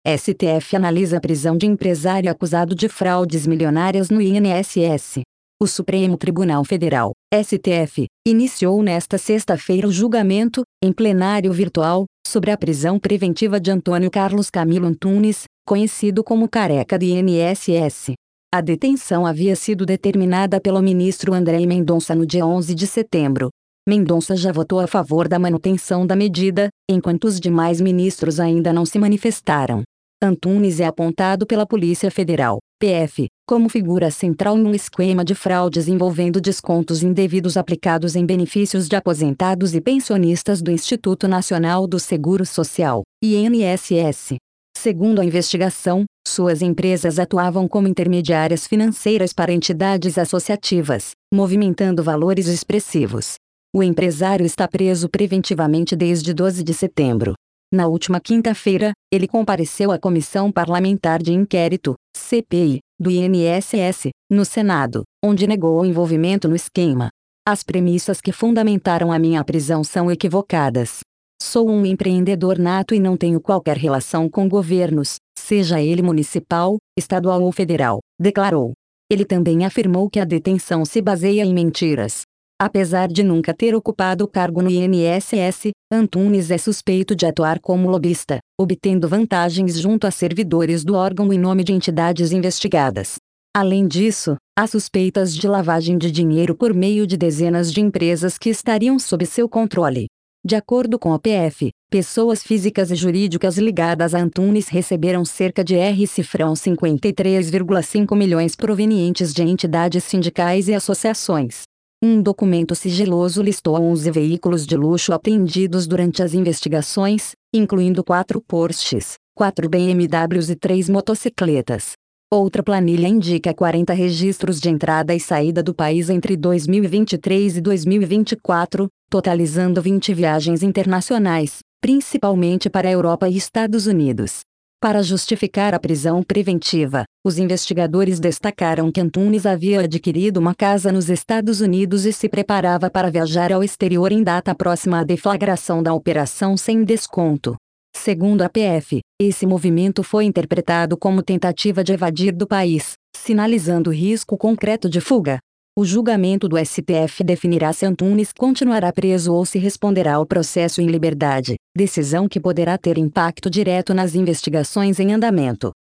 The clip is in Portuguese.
STF analisa a prisão de empresário acusado de fraudes milionárias no INSS. O Supremo Tribunal Federal, STF, iniciou nesta sexta-feira o julgamento, em plenário virtual, sobre a prisão preventiva de Antônio Carlos Camilo Antunes, conhecido como Careca do INSS. A detenção havia sido determinada pelo ministro André Mendonça no dia 11 de setembro. Mendonça já votou a favor da manutenção da medida, enquanto os demais ministros ainda não se manifestaram. Antunes é apontado pela Polícia Federal, PF, como figura central em um esquema de fraudes envolvendo descontos indevidos aplicados em benefícios de aposentados e pensionistas do Instituto Nacional do Seguro Social, INSS. Segundo a investigação, suas empresas atuavam como intermediárias financeiras para entidades associativas, movimentando valores expressivos. O empresário está preso preventivamente desde 12 de setembro. Na última quinta-feira, ele compareceu à Comissão Parlamentar de Inquérito, CPI, do INSS, no Senado, onde negou o envolvimento no esquema. As premissas que fundamentaram a minha prisão são equivocadas. Sou um empreendedor nato e não tenho qualquer relação com governos, seja ele municipal, estadual ou federal, declarou. Ele também afirmou que a detenção se baseia em mentiras. Apesar de nunca ter ocupado o cargo no INSS, Antunes é suspeito de atuar como lobista, obtendo vantagens junto a servidores do órgão em nome de entidades investigadas. Além disso, há suspeitas de lavagem de dinheiro por meio de dezenas de empresas que estariam sob seu controle. De acordo com a PF, pessoas físicas e jurídicas ligadas a Antunes receberam cerca de R$ 53,5 milhões provenientes de entidades sindicais e associações. Um documento sigiloso listou 11 veículos de luxo apreendidos durante as investigações, incluindo 4 Porsches, 4 BMWs e 3 motocicletas. Outra planilha indica 40 registros de entrada e saída do país entre 2023 e 2024, totalizando 20 viagens internacionais, principalmente para a Europa e Estados Unidos. Para justificar a prisão preventiva, os investigadores destacaram que Antunes havia adquirido uma casa nos Estados Unidos e se preparava para viajar ao exterior em data próxima à deflagração da operação sem desconto. Segundo a PF, esse movimento foi interpretado como tentativa de evadir do país, sinalizando risco concreto de fuga. O julgamento do STF definirá se Antunes continuará preso ou se responderá ao processo em liberdade, decisão que poderá ter impacto direto nas investigações em andamento.